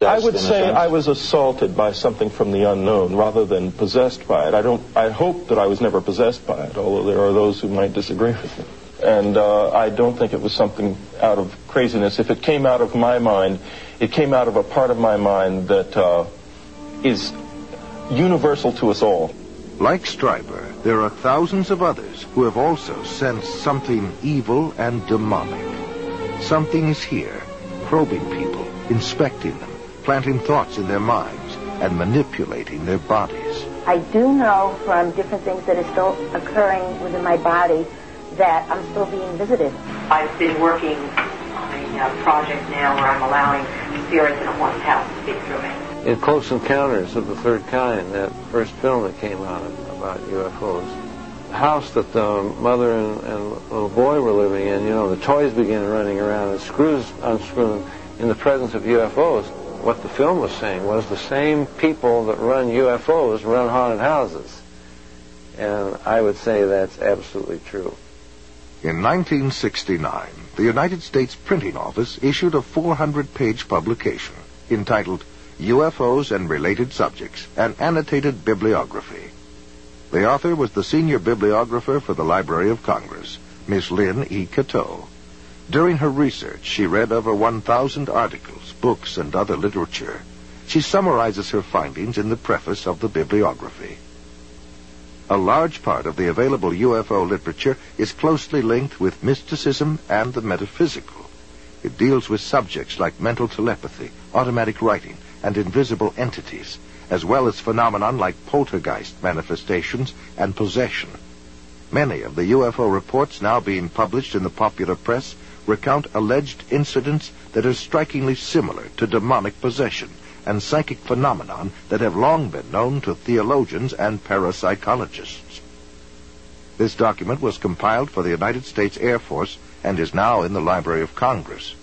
I would say I was assaulted by something from the unknown rather than possessed by it. I hope that I was never possessed by it, although there are those who might disagree with me. And I don't think it was something out of craziness. If it came out of my mind, it came out of a part of my mind that is universal to us all. Like Stryber, there are thousands of others who have also sensed something evil and demonic. Something is here, probing people, inspecting them, planting thoughts in their minds, and manipulating their bodies. I do know from different things that are still occurring within my body that I'm still being visited. I've been working on a project now where I'm allowing spirits in a haunted house to speak through me. In Close Encounters of the Third Kind, that first film that came out about UFOs, the house that the mother and little boy were living in, the toys began running around and screws unscrewing in the presence of UFOs. What the film was saying was the same people that run UFOs run haunted houses. And I would say that's absolutely true. In 1969, the United States Printing Office issued a 400-page publication entitled UFOs and Related Subjects, an Annotated Bibliography. The author was the senior bibliographer for the Library of Congress, Miss Lynn E. Cateau. During her research, she read over 1,000 articles, books, and other literature. She summarizes her findings in the preface of the bibliography. A large part of the available UFO literature is closely linked with mysticism and the metaphysical. It deals with subjects like mental telepathy, automatic writing, and invisible entities, as well as phenomenon like poltergeist manifestations and possession. Many of the UFO reports now being published in the popular press recount alleged incidents that are strikingly similar to demonic possession and psychic phenomenon that have long been known to theologians and parapsychologists. This document was compiled for the United States Air Force and is now in the Library of Congress.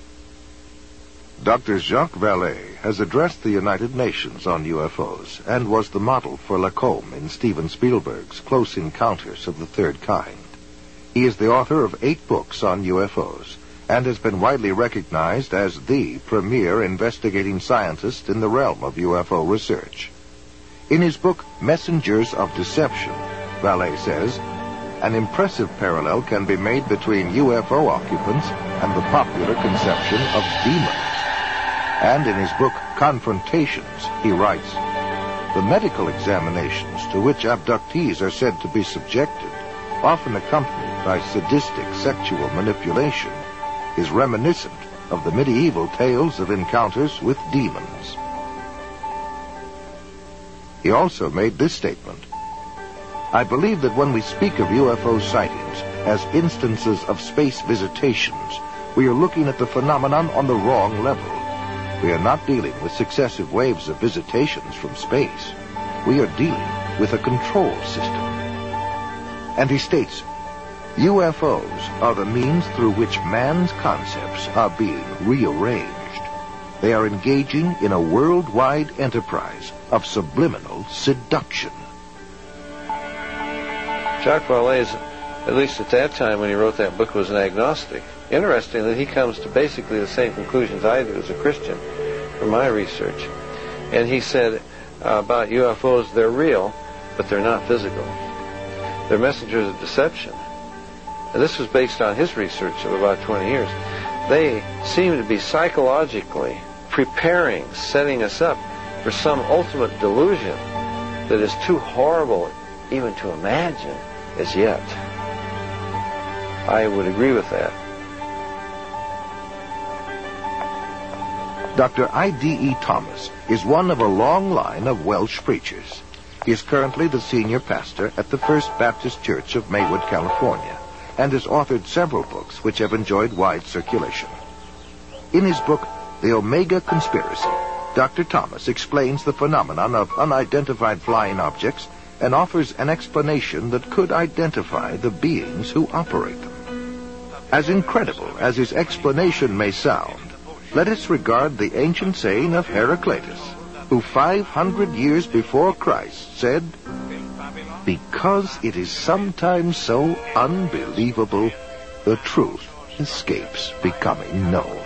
Dr. Jacques Vallée has addressed the United Nations on UFOs and was the model for Lacombe in Steven Spielberg's Close Encounters of the Third Kind. He is the author of 8 books on UFOs and has been widely recognized as the premier investigating scientist in the realm of UFO research. In his book, Messengers of Deception, Vallée says, an impressive parallel can be made between UFO occupants and the popular conception of demons. And in his book, Confrontations, he writes, the medical examinations to which abductees are said to be subjected, often accompanied by sadistic sexual manipulation, is reminiscent of the medieval tales of encounters with demons. He also made this statement, I believe that when we speak of UFO sightings as instances of space visitations, we are looking at the phenomenon on the wrong level. We are not dealing with successive waves of visitations from space. We are dealing with a control system. And he states, UFOs are the means through which man's concepts are being rearranged. They are engaging in a worldwide enterprise of subliminal seduction. Jacques Vallée, at least at that time when he wrote that book, was an agnostic. Interestingly, he comes to basically the same conclusions I do as a Christian from my research. And he said about UFOs, they're real, but they're not physical. They're messengers of deception. And this was based on his research of about 20 years. They seem to be psychologically preparing, setting us up for some ultimate delusion that is too horrible even to imagine as yet. I would agree with that. Dr. I.D.E. Thomas is one of a long line of Welsh preachers. He is currently the senior pastor at the First Baptist Church of Maywood, California, and has authored several books which have enjoyed wide circulation. In his book, The Omega Conspiracy, Dr. Thomas explains the phenomenon of unidentified flying objects and offers an explanation that could identify the beings who operate them. As incredible as his explanation may sound, let us regard the ancient saying of Heraclitus, who 500 years before Christ said, because it is sometimes so unbelievable, the truth escapes becoming known.